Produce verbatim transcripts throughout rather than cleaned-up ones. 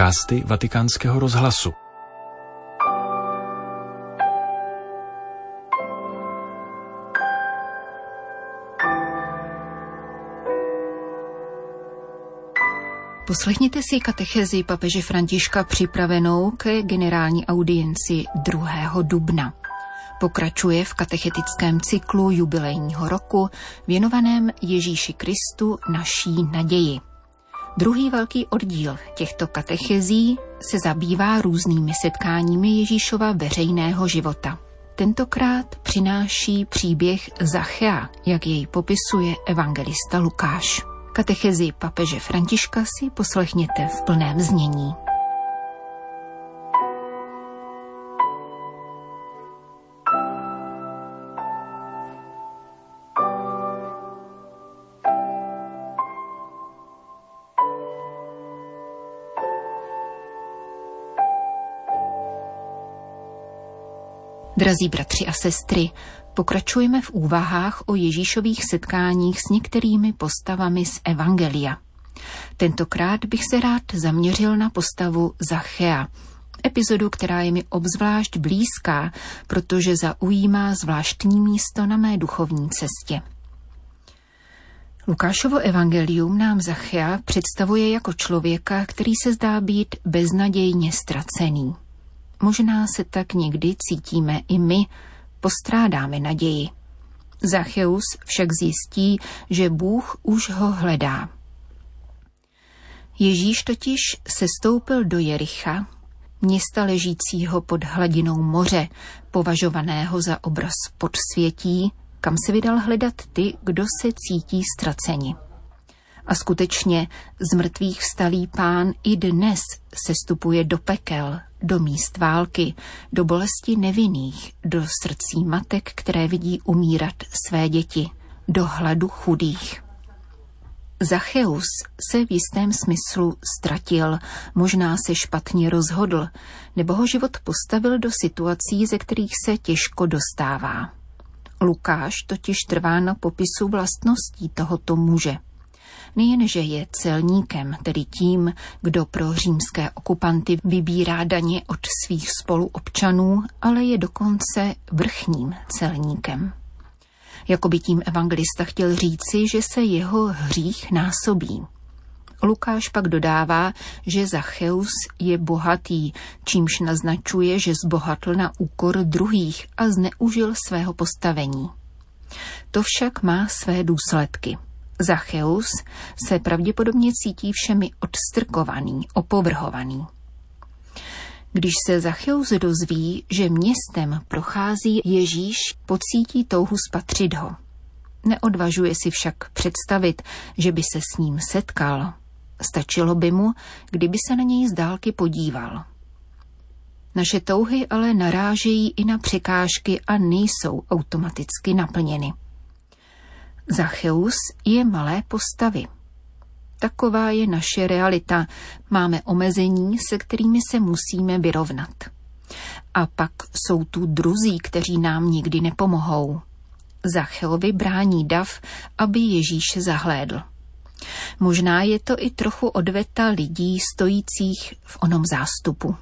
Podcasty Vatikánského rozhlasu. Poslechněte si katechezi papeže Františka připravenou ke generální audienci druhého dubna. Pokračuje v katechetickém cyklu jubilejního roku věnovaném Ježíši Kristu naší naději. Druhý velký oddíl těchto katechezí se zabývá různými setkáními Ježíšova veřejného života. Tentokrát přináší příběh Zachea, jak jej popisuje evangelista Lukáš. Katechezi papeže Františka si poslechněte v plném znění. Drazí bratři a sestry, pokračujeme v úvahách o Ježíšových setkáních s některými postavami z Evangelia. Tentokrát bych se rád zaměřil na postavu Zachea, epizodu, která je mi obzvlášť blízká, protože zaujímá zvláštní místo na mé duchovní cestě. Lukášovo evangelium nám Zachea představuje jako člověka, který se zdá být beznadějně ztracený. Možná se tak někdy cítíme i my, postrádáme naději. Zacheus však zjistí, že Bůh už ho hledá. Ježíš totiž sestoupil do Jericha, města ležícího pod hladinou moře, považovaného za obraz podsvětí, kam se vydal hledat ty, kdo se cítí ztraceni. A skutečně z mrtvých vstalý Pán i dnes sestupuje do pekel, do míst války, do bolesti nevinných, do srdcí matek, které vidí umírat své děti, do hladu chudých. Zacheus se v jistém smyslu ztratil, možná se špatně rozhodl, nebo ho život postavil do situací, ze kterých se těžko dostává. Lukáš totiž trvá na popisu vlastností tohoto muže. Nejenže je celníkem, tedy tím, kdo pro římské okupanty vybírá daně od svých spoluobčanů, ale je dokonce vrchním celníkem. Jakoby tím evangelista chtěl říci, že se jeho hřích násobí. Lukáš pak dodává, že Zacheus je bohatý, čímž naznačuje, že zbohatl na úkor druhých a zneužil svého postavení. To však má své důsledky. Zacheus se pravděpodobně cítí všemi odstrkovaný, opovrhovaný. Když se Zacheus dozví, že městem prochází Ježíš, pocítí touhu spatřit ho. Neodvažuje si však představit, že by se s ním setkal. Stačilo by mu, kdyby se na něj z dálky podíval. Naše touhy ale narážejí i na překážky a nejsou automaticky naplněny. Zacheus je malé postavy. Taková je naše realita. Máme omezení, se kterými se musíme vyrovnat. A pak jsou tu druzí, kteří nám nikdy nepomohou. Zacheovi brání dav, aby Ježíš zahlédl. Možná je to i trochu odveta lidí stojících v onom zástupu.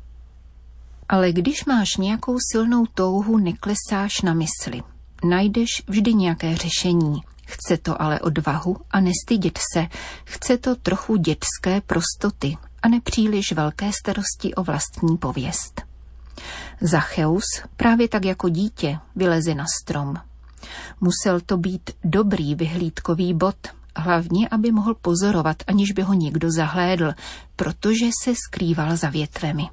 Ale když máš nějakou silnou touhu, neklesáš na mysli. Najdeš vždy nějaké řešení. Chce to ale odvahu a nestydět se. Chce to trochu dětské prostoty a nepříliš velké starosti o vlastní pověst. Zacheus, právě tak jako dítě, vyleze na strom. Musel to být dobrý vyhlídkový bod, hlavně aby mohl pozorovat, aniž by ho někdo zahlédl, protože se skrýval za větvemi.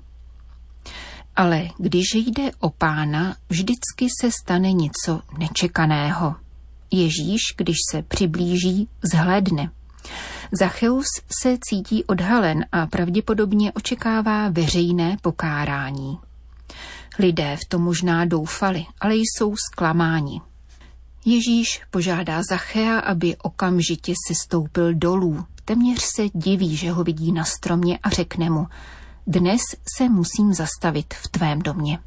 Ale když jde o Pána, vždycky se stane něco nečekaného. Ježíš, když se přiblíží, zhlédne. Zacheus se cítí odhalen a pravděpodobně očekává veřejné pokárání. Lidé v to možná doufali, ale jsou zklamáni. Ježíš požádá Zachea, aby okamžitě sestoupil dolů. Téměř se diví, že ho vidí na stromě a řekne mu: dnes se musím zastavit v tvém domě.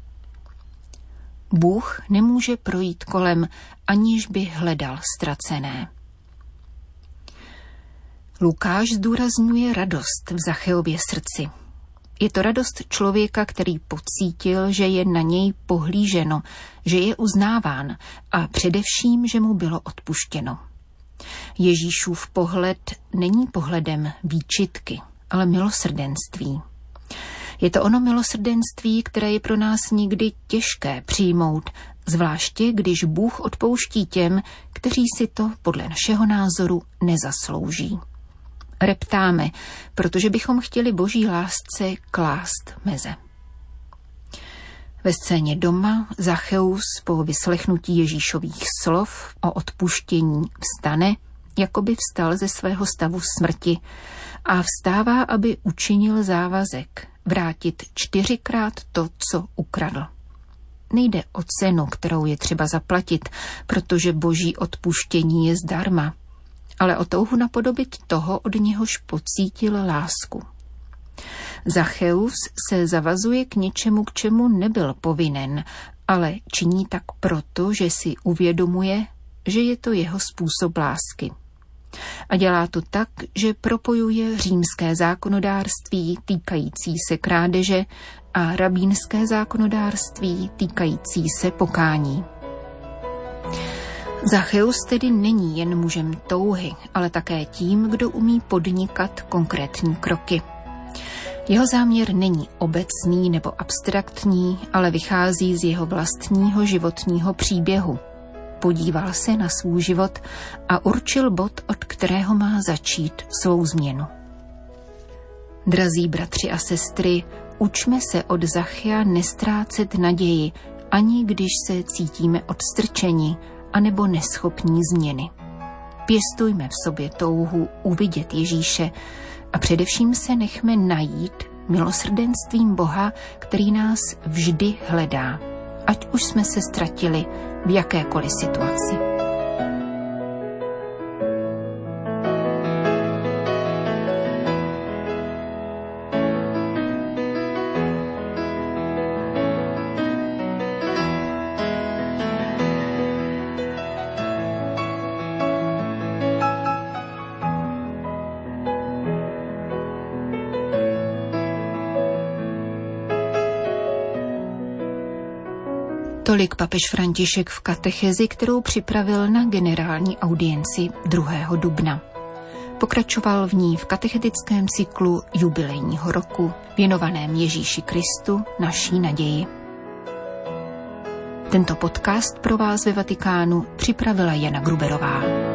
Bůh nemůže projít kolem, aniž by hledal ztracené. Lukáš zdůrazňuje radost v Zacheově srdci. Je to radost člověka, který pocítil, že je na něj pohlíženo, že je uznáván a především, že mu bylo odpuštěno. Ježíšův pohled není pohledem výčitky, ale milosrdenství. Je to ono milosrdenství, které je pro nás někdy těžké přijmout, zvláště když Bůh odpouští těm, kteří si to podle našeho názoru nezaslouží. Reptáme, protože bychom chtěli Boží lásce klást meze. Ve scéně doma Zacheus po vyslechnutí Ježíšových slov o odpuštění vstane, jako by vstal ze svého stavu smrti a vstává, aby učinil závazek vrátit čtyřikrát to, co ukradl. Nejde o cenu, kterou je třeba zaplatit, protože Boží odpuštění je zdarma, ale o touhu napodobit toho, od něhož pocítil lásku. Zacheus se zavazuje k něčemu, k čemu nebyl povinen, ale činí tak proto, že si uvědomuje, že je to jeho způsob lásky. A dělá to tak, že propojuje římské zákonodárství týkající se krádeže a rabínské zákonodárství týkající se pokání. Zacheus tedy není jen mužem touhy, ale také tím, kdo umí podnikat konkrétní kroky. Jeho záměr není obecný nebo abstraktní, ale vychází z jeho vlastního životního příběhu. Podíval se na svůj život a určil bod, od kterého má začít svou změnu. Drazí bratři a sestry, učme se od Zachea nestrácet naději, ani když se cítíme odstrčeni anebo neschopní změny. Pěstujme v sobě touhu uvidět Ježíše a především se nechme najít milosrdenstvím Boha, který nás vždy hledá, ať už jsme se ztratili v jakékoliv situaci. Tolik papež František v katechezi, kterou připravil na generální audienci druhého dubna. Pokračoval v ní v katechetickém cyklu jubilejního roku, věnovaném Ježíši Kristu, naší naději. Tento podcast pro vás ve Vatikánu připravila Jana Gruberová.